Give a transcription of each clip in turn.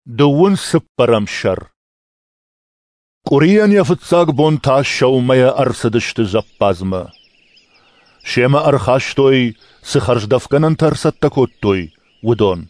Дувун сыппарамшар. Куриян яфыцаг бонта шаумая арсадышты заппазма. Шема архаштой сыхарждавканан тарсаттакоттой удон.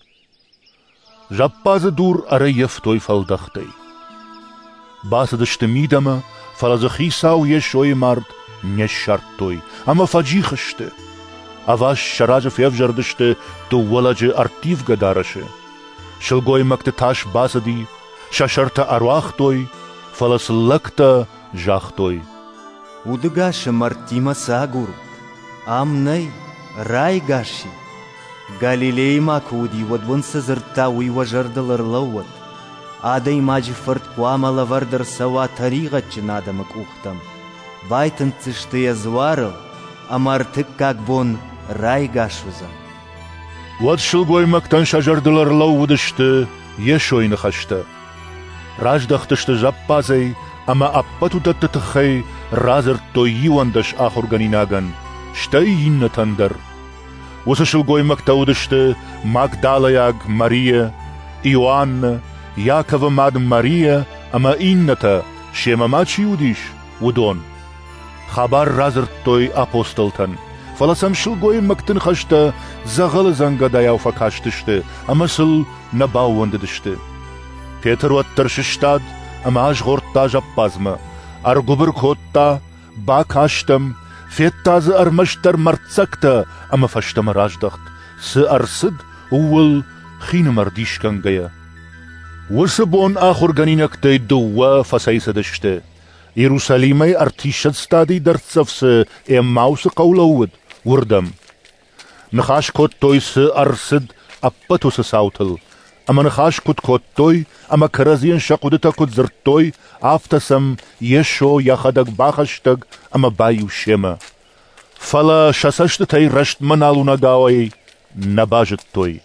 Жаппазы дур ара ефтой фалдахтай. Басадышты мидама фалазахи сау ешой мард не шарттой, ама фаджихашты. Аваш шаражев евжардышты тувваладжы артив гадараши. Шылгой макты таш басади, шашарта аруахтой, фаласлакта жахтой. Удыгашы мартима сагурут, амнай рай гаши. Галилей макуди водвон сазырта уйважардалар лауат. Адай маджи фарт куама лавардар сава таригатчы надамык ухтам. Байтын цышты язварыл, амартык как бон рай гашузам. Вот шылгой мактан шажардылар лаудышты, ешойны хашты. Раждахтышты жаппазай, ама аппатудатты тыхай, разыр той юандаш ахурганинаган, штай инна тандар. Осы шылгой мактаудышты Магдалаяг Мария, Иоанна, Якова мад Мария, ама инната, шемамачи удиш, удон. Хабар разыр той апостолтан. Фаласам шылгой мактын хашта зағалы занга даяуфа каштышты, ама сыл набауандыдышты. Петр уаттаршыштад, ама аж ғортта жаппазма. Аргубыр котта, ба каштам, феттазы армаштар марцакта, ама фаштама раждахт. Сы арсыд уыл хины мардишкан гая. Высы бон ахурганинактай дуа фасайсадышты. Иерусалимай артишат стадий дарцавсы эммаусы қаулауыд. Урдам. Нахаш кот той сы арсыд аппатусы саутыл. Ама нахаш кот той, ама каразиен шакудыта кот зыртой, афтасам ешо яхадаг бахаштаг, ама баю шема. Фала шасашты тай рашт маналуна гауай, набажыт той.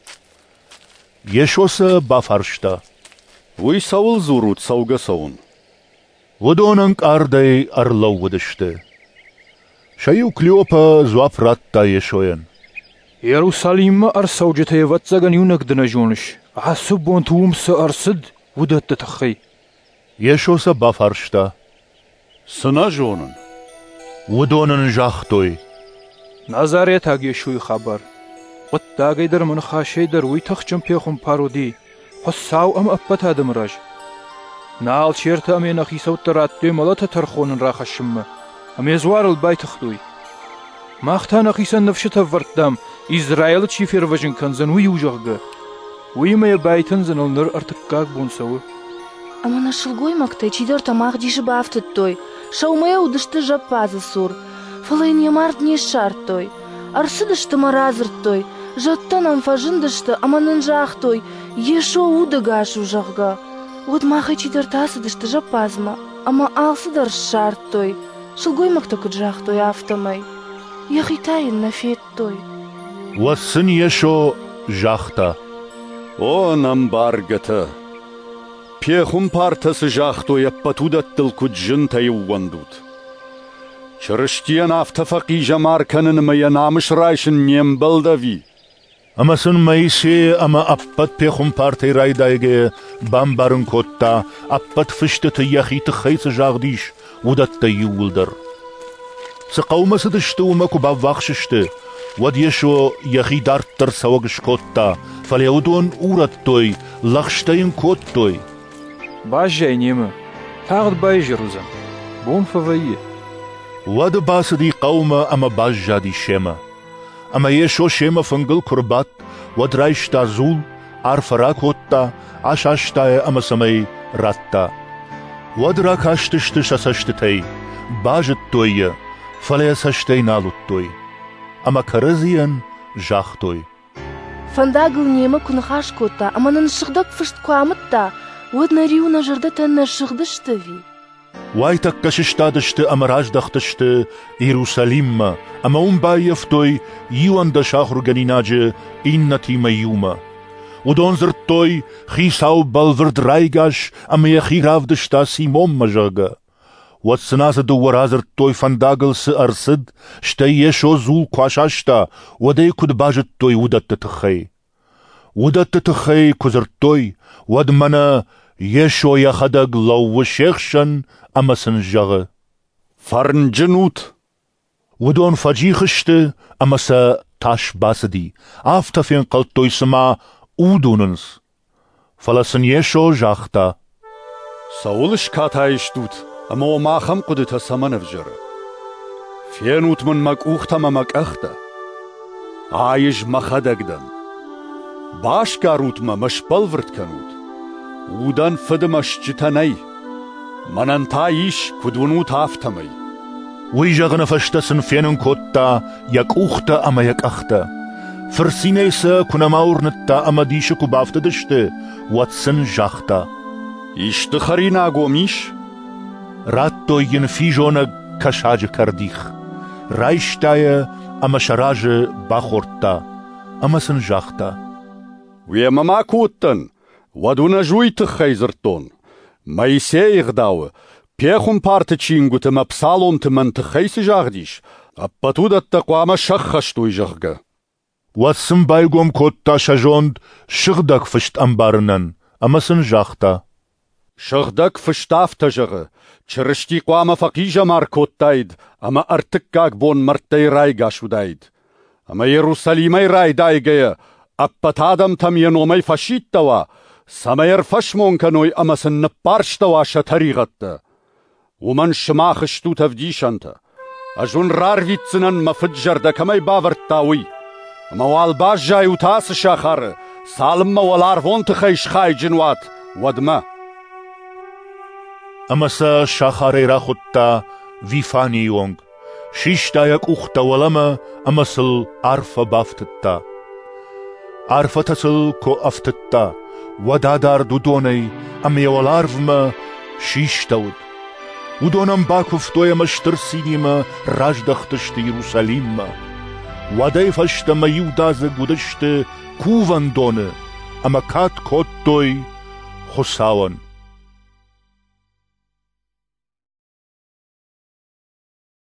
Ешоса бафаршта. Уй саул зурут сауга саун. Водонанг ардай арлау выдышты. Шаю Клеопа зуапратта ешоен. Иерусалимма арсауджата еватсаган юнагдана жоныш. Асубон туумсы арсыд удатты тахай. Ешоса бафаршта. Сына жонын. Водонан жахтой. Назарет агешуй хабар. Оттагайдар мын хашайдар уйтахчым пехум пароди. Хоссау ам аппата адымраж. Наал черта аме нахисауттаратты малата тархонын рахашымма. Амезварыл байтахтуй. Махтана хисан навшыта варттам. Израил чифер важын канзан уй ужағга. Уймая байтын занылныр артыққақ бонсауы. Ама нашылгой мактай чидер тамақ диші бафтыт той. Шаумая удышты жаппазы сур. Фалайын ямарт не шарт той. Арсыдышты маразырт той. Жаттан амфажындышты аманын жақ той. Ешо удыгаш ужағга. Вот махай чидер тасыдышты жаппазма. Ама алсыдар шарт той. Шылгой макта кыджақ той автомай. Яхитайын нафет той. Васын ешо жахта. О, намбаргата. Пехум партасы жахтой аппатудаттыл куджын тайуандут. Чырыштиян автофақи жамарканын мая намыш райшын нембалдави. Амасын майсе ама аппат пехум партай райдайге бамбарын котта, аппат фыштыты яхиты хайсы жагдиш, удатта юылдар. Сықаумасыдышты умаку баввақшышты, вад ешо яхидарттар савагыш котта, фалеудон ураттой, лахштайын коттой. Бажжай немі, тағыд бай жерузам. Бон фавайе. Вады басыди қаума ама бажжади шема. Ама ешо шема фынгыл курбат, вад райшта зул, арфара котта, ашаштая ама самай ратта. Вад ракаштышты шасаштытай, бажыт тойя, фалея саштай налут той. Ама каразиян жах той. Фандагыл нема кунахаш котта, ама наншыгдак фышт куамытта, вад нариу на жырдата нашыгдышты ви. Вайтак кашыштадышты ама раждахтышты Иерусалимма, ама умбайев той юанда шахурганинажы инна тима юма. Удонзыр той хисау балвырд райгаш, ама яхиравдышта Симон мажага. Вот сыназы дуаразыр той фандагыл сы арсыд, шта ешо зул квашашта, waday kudbajit toy udatta tkhey. Udatta tkhey kuzir toy, ودمنا يشو يخدق لو وشيخشن أما سنجغ فرن جنوت ودون فجيخشت أما سا تاش باسدي آفتفين قلتو يسما أودوننس فلسن يشو جاختا ساولش كاتايشتوت أما وما خم قدتا سمن فجر فينوت من مكوختا ما مكأختا عايش مخدقدن باش كاروت ما مش بلورت كنوت ودان فدمش جتاني منن تايش كدونوت آفتمي ويجغن فشتسن فينن كوتا يكوختا أما يكأختا فرسينيسا كنا ماورنتا أما ديشكو بافتدشت واتسن جاختا إشتخرينا قوميش راتو ينفيجونا كشاج كرديخ رايشتايا أما شراج باخورتا أما سنجاختا ويما ما كوتن ودونا جويت خيزرتون ما يسيغ داو بيخون بارتشينغو تما بسالون تمن تخيس جاغديش أبطودة تقوام شخشتو يجغغ واتسن بايقوم كوتا شاجوند شغدك فشت أمبارنن أما سنجاختا شغدك فشتاف تجغ چرشتي قوام فقيجة ماركوتايد أما أرتكاك بون مرتي رايقا شودايد أما يروساليمي راي دايقيا أبتادم تم ينومي فشيتوا سمير فشمون كنوي أما سنبارشتوا شتريغت ومن شماخشتو تفديشانت أجون رارفيتسنن مفجر دكمي باورتاوي أما والباش جايو تاس شاخر سالم والارفون تخيش خاي جنوات ودما أما سا شاخاري راخوتا فيفاني يونغ شيشتا يك أختا ولما أما سل عرفة بافتتا عرفة تسل كو أفتتا ودادار دودوني أما يوالارفما شيشتاود ودونم باكفتويا مشترسينيما راجدختشت يروساليما وداي فشت ما يودازة قدشت كوفان دونه أما كات كوتوي خساون